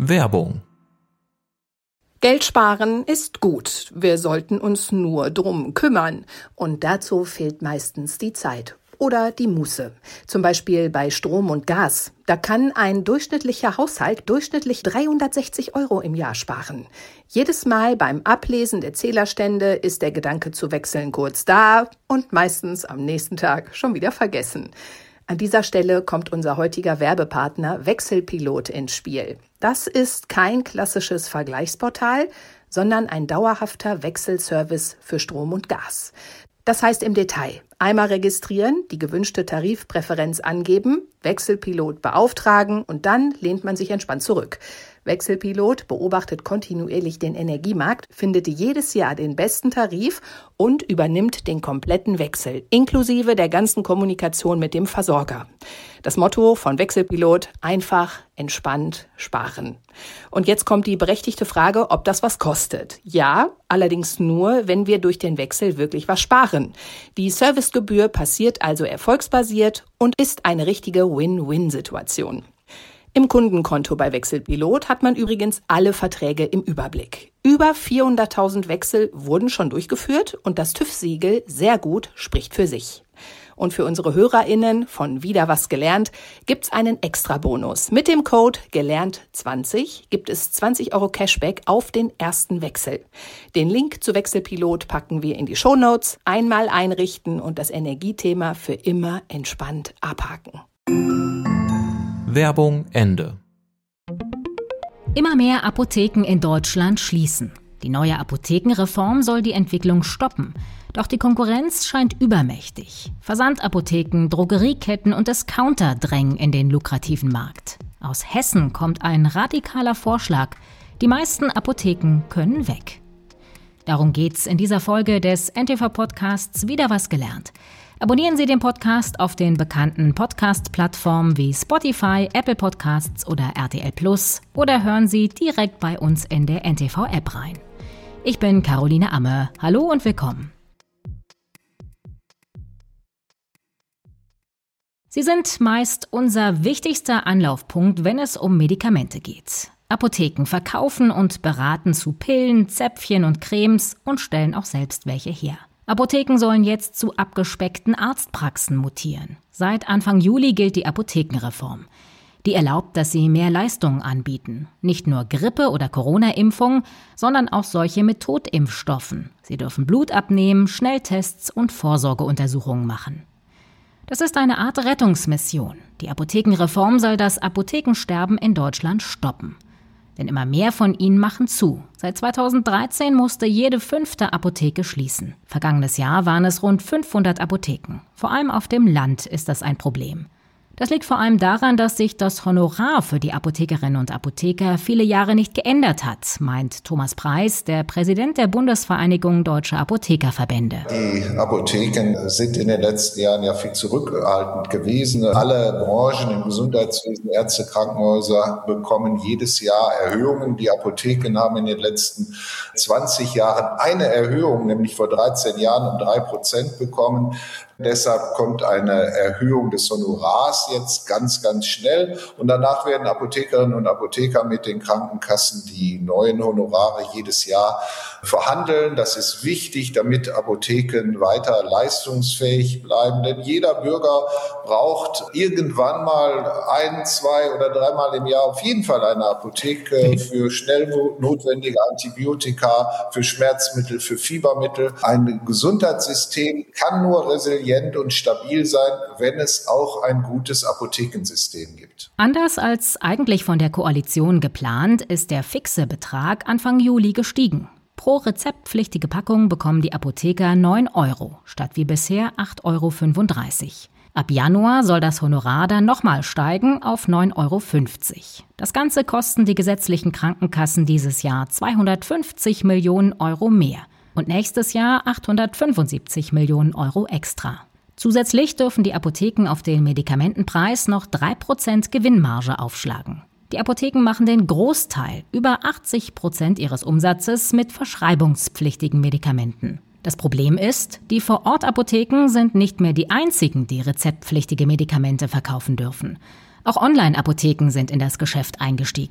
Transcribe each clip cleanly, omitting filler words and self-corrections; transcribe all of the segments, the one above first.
Werbung. Geld sparen ist gut. Wir sollten uns nur drum kümmern. Und dazu fehlt meistens die Zeit oder die Muße. Zum Beispiel bei Strom und Gas. Da kann ein durchschnittlicher Haushalt durchschnittlich 360 € im Jahr sparen. Jedes Mal beim Ablesen der Zählerstände ist der Gedanke zu wechseln kurz da und meistens am nächsten Tag schon wieder vergessen. An dieser Stelle kommt unser heutiger Werbepartner Wechselpilot ins Spiel. Das ist kein klassisches Vergleichsportal, sondern ein dauerhafter Wechselservice für Strom und Gas. Das heißt im Detail: einmal registrieren, die gewünschte Tarifpräferenz angeben, Wechselpilot beauftragen und dann lehnt man sich entspannt zurück. Wechselpilot beobachtet kontinuierlich den Energiemarkt, findet jedes Jahr den besten Tarif und übernimmt den kompletten Wechsel, inklusive der ganzen Kommunikation mit dem Versorger. Das Motto von Wechselpilot: einfach, entspannt, sparen. Und jetzt kommt die berechtigte Frage, ob das was kostet. Ja, allerdings nur, wenn wir durch den Wechsel wirklich was sparen. Die Servicegebühr passiert also erfolgsbasiert und ist eine richtige Win-Win-Situation. Im Kundenkonto bei Wechselpilot hat man übrigens alle Verträge im Überblick. Über 400.000 Wechsel wurden schon durchgeführt und das TÜV-Siegel sehr gut spricht für sich. Und für unsere HörerInnen von Wieder was gelernt gibt's einen Extra-Bonus. Mit dem Code gelernt20 gibt es 20 € Cashback auf den ersten Wechsel. Den Link zu Wechselpilot packen wir in die Shownotes. Einmal einrichten und das Energiethema für immer entspannt abhaken. Werbung Ende. Immer mehr Apotheken in Deutschland schließen. Die neue Apothekenreform soll die Entwicklung stoppen. Doch die Konkurrenz scheint übermächtig. Versandapotheken, Drogerieketten und Discounter drängen in den lukrativen Markt. Aus Hessen kommt ein radikaler Vorschlag: die meisten Apotheken können weg. Darum geht's in dieser Folge des NTV-Podcasts Wieder was gelernt. Abonnieren Sie den Podcast auf den bekannten Podcast-Plattformen wie Spotify, Apple Podcasts oder RTL Plus oder hören Sie direkt bei uns in der NTV-App rein. Ich bin Caroline Amme. Hallo und willkommen. Sie sind meist unser wichtigster Anlaufpunkt, wenn es um Medikamente geht. Apotheken verkaufen und beraten zu Pillen, Zäpfchen und Cremes und stellen auch selbst welche her. Apotheken sollen jetzt zu abgespeckten Arztpraxen mutieren. Seit Anfang Juli gilt die Apothekenreform. Die erlaubt, dass sie mehr Leistungen anbieten. Nicht nur Grippe- oder Corona-Impfungen, sondern auch solche mit Totimpfstoffen. Sie dürfen Blut abnehmen, Schnelltests und Vorsorgeuntersuchungen machen. Das ist eine Art Rettungsmission. Die Apothekenreform soll das Apothekensterben in Deutschland stoppen. Denn immer mehr von ihnen machen zu. Seit 2013 musste jede 5. Apotheke schließen. Vergangenes Jahr waren es rund 500 Apotheken. Vor allem auf dem Land ist das ein Problem. Das liegt vor allem daran, dass sich das Honorar für die Apothekerinnen und Apotheker viele Jahre nicht geändert hat, meint Thomas Preis, der Präsident der Bundesvereinigung Deutscher Apothekerverbände. Die Apotheken sind in den letzten Jahren ja viel zurückhaltend gewesen. Alle Branchen im Gesundheitswesen, Ärzte, Krankenhäuser bekommen jedes Jahr Erhöhungen. Die Apotheken haben in den letzten 20 Jahren eine Erhöhung, nämlich vor 13 Jahren um 3% bekommen. Deshalb kommt eine Erhöhung des Honorars jetzt ganz, ganz schnell. Und danach werden Apothekerinnen und Apotheker mit den Krankenkassen die neuen Honorare jedes Jahr verhandeln. Das ist wichtig, damit Apotheken weiter leistungsfähig bleiben. Denn jeder Bürger braucht irgendwann mal 1, 2 oder 3 Mal im Jahr auf jeden Fall eine Apotheke für schnell notwendige Antibiotika, für Schmerzmittel, für Fiebermittel. Ein Gesundheitssystem kann nur resilient und stabil sein, wenn es auch ein gutes Apothekensystem gibt. Anders als eigentlich von der Koalition geplant, ist der fixe Betrag Anfang Juli gestiegen. Pro rezeptpflichtige Packung bekommen die Apotheker 9 € statt wie bisher 8,35 €. Ab Januar soll das Honorar dann nochmal steigen auf 9,50 €. Das Ganze kosten die gesetzlichen Krankenkassen dieses Jahr 250 Millionen € mehr. Und nächstes Jahr 875 Millionen € extra. Zusätzlich dürfen die Apotheken auf den Medikamentenpreis noch 3% Gewinnmarge aufschlagen. Die Apotheken machen den Großteil, über 80% ihres Umsatzes, mit verschreibungspflichtigen Medikamenten. Das Problem ist, die Vor-Ort-Apotheken sind nicht mehr die einzigen, die rezeptpflichtige Medikamente verkaufen dürfen. Auch Online-Apotheken sind in das Geschäft eingestiegen.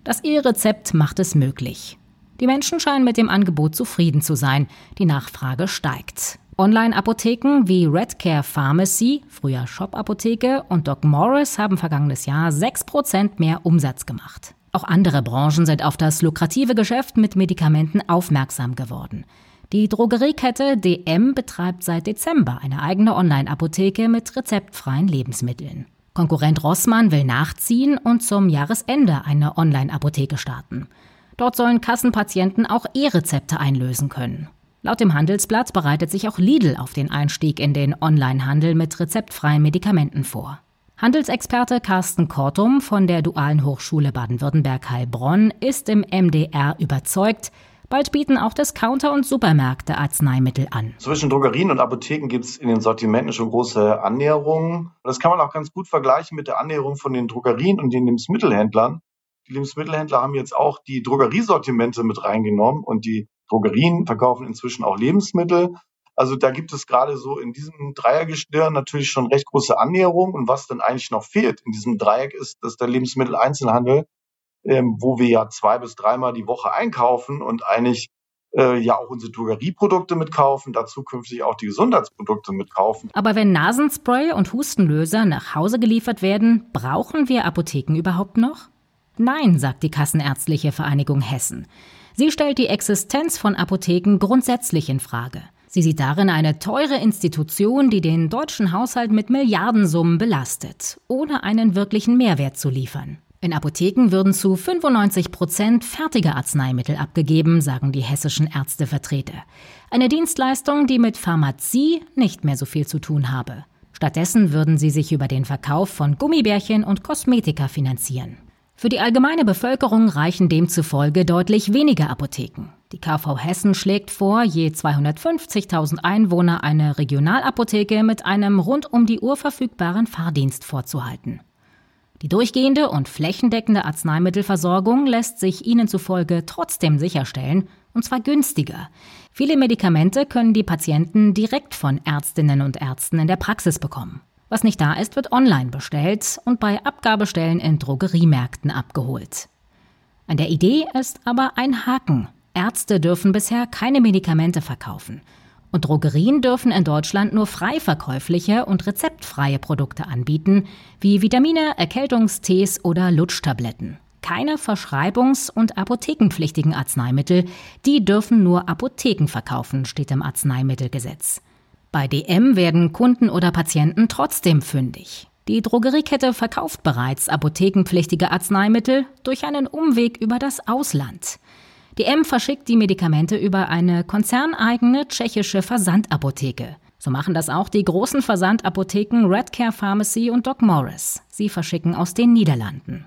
Das E-Rezept macht es möglich. Die Menschen scheinen mit dem Angebot zufrieden zu sein. Die Nachfrage steigt. Online-Apotheken wie Redcare Pharmacy, früher Shop-Apotheke, und Doc Morris haben vergangenes Jahr 6% mehr Umsatz gemacht. Auch andere Branchen sind auf das lukrative Geschäft mit Medikamenten aufmerksam geworden. Die Drogeriekette DM betreibt seit Dezember eine eigene Online-Apotheke mit rezeptfreien Lebensmitteln. Konkurrent Rossmann will nachziehen und zum Jahresende eine Online-Apotheke starten. Dort sollen Kassenpatienten auch E-Rezepte einlösen können. Laut dem Handelsblatt bereitet sich auch Lidl auf den Einstieg in den Onlinehandel mit rezeptfreien Medikamenten vor. Handelsexperte Carsten Kortum von der Dualen Hochschule Baden-Württemberg-Heilbronn ist im MDR überzeugt, bald bieten auch Discounter und Supermärkte Arzneimittel an. Zwischen Drogerien und Apotheken gibt es in den Sortimenten schon große Annäherungen. Das kann man auch ganz gut vergleichen mit der Annäherung von den Drogerien und den Lebensmittelhändlern. Die Lebensmittelhändler haben jetzt auch die Drogeriesortimente mit reingenommen und die Drogerien verkaufen inzwischen auch Lebensmittel. Also da gibt es gerade so in diesem Dreiergestirn natürlich schon recht große Annäherung. Und was dann eigentlich noch fehlt in diesem Dreieck ist, dass der Lebensmitteleinzelhandel, wo wir ja 2- bis 3-mal die Woche einkaufen und eigentlich ja auch unsere Drogerieprodukte mitkaufen, da zukünftig auch die Gesundheitsprodukte mitkaufen. Aber wenn Nasenspray und Hustenlöser nach Hause geliefert werden, brauchen wir Apotheken überhaupt noch? Nein, sagt die Kassenärztliche Vereinigung Hessen. Sie stellt die Existenz von Apotheken grundsätzlich in Frage. Sie sieht darin eine teure Institution, die den deutschen Haushalt mit Milliardensummen belastet, ohne einen wirklichen Mehrwert zu liefern. In Apotheken würden zu 95% fertige Arzneimittel abgegeben, sagen die hessischen Ärztevertreter. Eine Dienstleistung, die mit Pharmazie nicht mehr so viel zu tun habe. Stattdessen würden sie sich über den Verkauf von Gummibärchen und Kosmetika finanzieren. Für die allgemeine Bevölkerung reichen demzufolge deutlich weniger Apotheken. Die KV Hessen schlägt vor, je 250.000 Einwohner eine Regionalapotheke mit einem rund um die Uhr verfügbaren Fahrdienst vorzuhalten. Die durchgehende und flächendeckende Arzneimittelversorgung lässt sich ihnen zufolge trotzdem sicherstellen, und zwar günstiger. Viele Medikamente können die Patienten direkt von Ärztinnen und Ärzten in der Praxis bekommen. Was nicht da ist, wird online bestellt und bei Abgabestellen in Drogeriemärkten abgeholt. An der Idee ist aber ein Haken. Ärzte dürfen bisher keine Medikamente verkaufen. Und Drogerien dürfen in Deutschland nur frei verkäufliche und rezeptfreie Produkte anbieten, wie Vitamine, Erkältungstees oder Lutschtabletten. Keine verschreibungs- und apothekenpflichtigen Arzneimittel, die dürfen nur Apotheken verkaufen, steht im Arzneimittelgesetz. Bei DM werden Kunden oder Patienten trotzdem fündig. Die Drogeriekette verkauft bereits apothekenpflichtige Arzneimittel durch einen Umweg über das Ausland. DM verschickt die Medikamente über eine konzerneigene tschechische Versandapotheke. So machen das auch die großen Versandapotheken Redcare Pharmacy und Doc Morris. Sie verschicken aus den Niederlanden.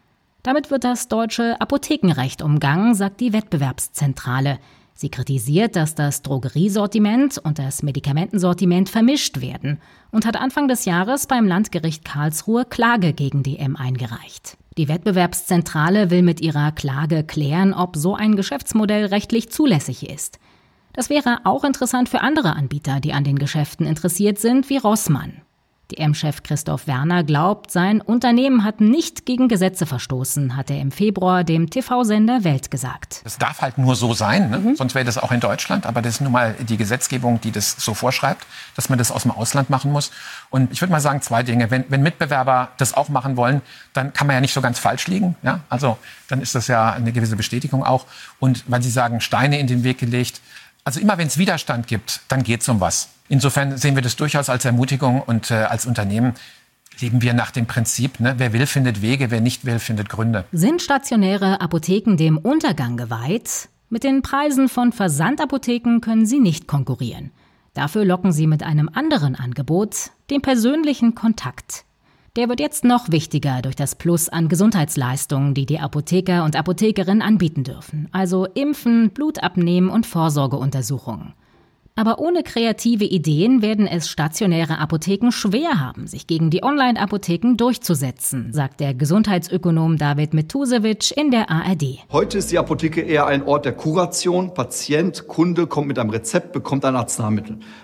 Damit wird das deutsche Apothekenrecht umgangen, sagt die Wettbewerbszentrale. Sie kritisiert, dass das Drogeriesortiment und das Medikamentensortiment vermischt werden und hat Anfang des Jahres beim Landgericht Karlsruhe Klage gegen DM eingereicht. Die Wettbewerbszentrale will mit ihrer Klage klären, ob so ein Geschäftsmodell rechtlich zulässig ist. Das wäre auch interessant für andere Anbieter, die an den Geschäften interessiert sind, wie Rossmann. DM-Chef Christoph Werner glaubt, sein Unternehmen hat nicht gegen Gesetze verstoßen, hat er im Februar dem TV-Sender Welt gesagt. Das darf halt nur so sein, ne? Sonst wäre das auch in Deutschland. Aber das ist nun mal die Gesetzgebung, die das so vorschreibt, dass man das aus dem Ausland machen muss. Und ich würde mal sagen, 2 Dinge. Wenn Mitbewerber das auch machen wollen, dann kann man ja nicht so ganz falsch liegen. Ja? Also dann ist das ja eine gewisse Bestätigung auch. Und weil Sie sagen, Steine in den Weg gelegt. Also immer wenn es Widerstand gibt, dann geht es um was. Insofern sehen wir das durchaus als Ermutigung und als Unternehmen leben wir nach dem Prinzip, ne, wer will, findet Wege, wer nicht will, findet Gründe. Sind stationäre Apotheken dem Untergang geweiht? Mit den Preisen von Versandapotheken können sie nicht konkurrieren. Dafür locken sie mit einem anderen Angebot, dem persönlichen Kontakt. Der wird jetzt noch wichtiger durch das Plus an Gesundheitsleistungen, die die Apotheker und Apothekerinnen anbieten dürfen. Also Impfen, Blut abnehmen und Vorsorgeuntersuchungen. Aber ohne kreative Ideen werden es stationäre Apotheken schwer haben, sich gegen die Online-Apotheken durchzusetzen, sagt der Gesundheitsökonom David Metusewitsch in der ARD. Heute ist die Apotheke eher ein Ort der Kuration. Patient, Kunde kommt mit einem Rezept, bekommt ein Arzneimittel.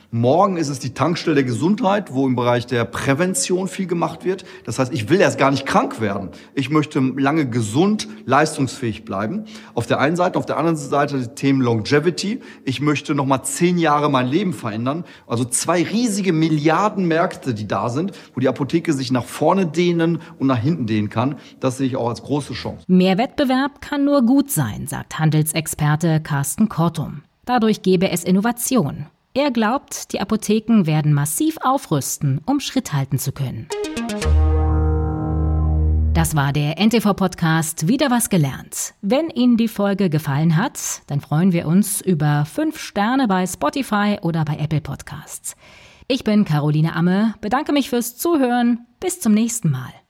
Morgen ist es die Tankstelle der Gesundheit, wo im Bereich der Prävention viel gemacht wird. Das heißt, ich will erst gar nicht krank werden. Ich möchte lange gesund, leistungsfähig bleiben. Auf der einen Seite, auf der anderen Seite die Themen Longevity. Ich möchte nochmal 10 Jahre mein Leben verändern. Also 2 riesige Milliardenmärkte, die da sind, wo die Apotheke sich nach vorne dehnen und nach hinten dehnen kann. Das sehe ich auch als große Chance. Mehr Wettbewerb kann nur gut sein, sagt Handelsexperte Carsten Kortum. Dadurch gebe es Innovation. Er glaubt, die Apotheken werden massiv aufrüsten, um Schritt halten zu können. Das war der NTV-Podcast Wieder was gelernt. Wenn Ihnen die Folge gefallen hat, dann freuen wir uns über 5 Sterne bei Spotify oder bei Apple Podcasts. Ich bin Caroline Amme, bedanke mich fürs Zuhören. Bis zum nächsten Mal.